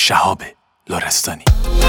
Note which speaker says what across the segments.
Speaker 1: شهاب لرستانی.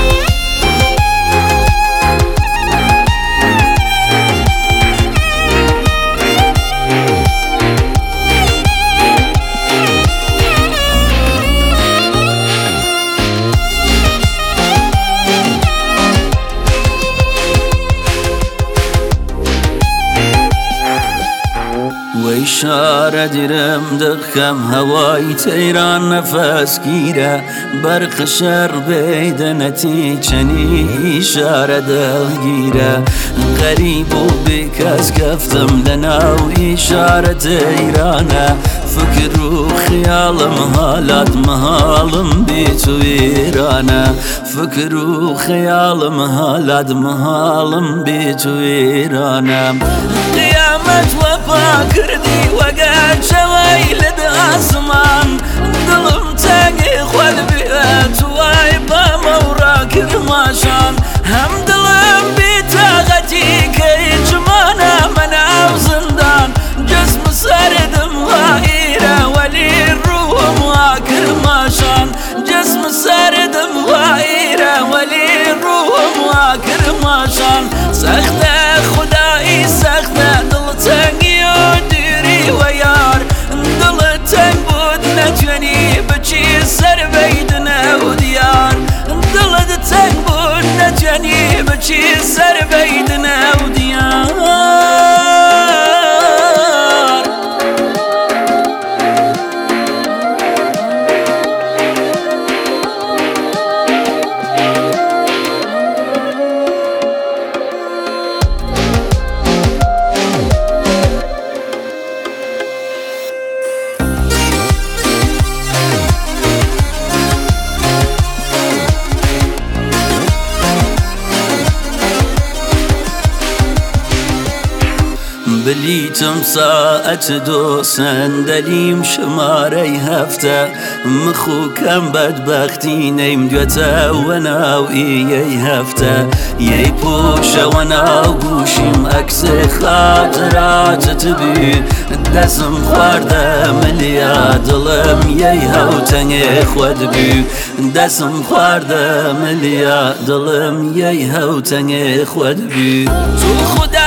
Speaker 2: وإشارة درم دخم هواي تيران نفس گیره برق شر بيدنتي چني إشارة دلگیره غريب و بكاس كفتم لنا وإشارة تيرانه فكر و خيالم هالات مهالم بيتو إيرانه فكر و خيالم هالات مهالم بيتو إيرانه قيامة وفا كردي وقعد شوايلد أسمان دلم تاقي خوال بيت وايبا مورا كرماشان هم دلم بيتاغتي كي جمانا منا وزندان جسم سردم وائرة ولي الروح واكرماشان جسم سردم وائرة ولي الروح واكرماشان سخته خدائي سخته دلتنگی و دیری و یار دلتنگ بود نتونی بچی سر بیدنه و دیار دلتنگ بود نتونی بچی سر بیدنه و دیار بليتم ساعة دو صندليم شماري هفته مخو كم بدبختي نيم دوتا وناوئي هفته يي بوشة وناوغوشيم أكس خاطرات تبي دسم خوارده مليا دلم يي هوتني خود بي دسم خوارده مليا دلم يي هوتني خود بي تو خدا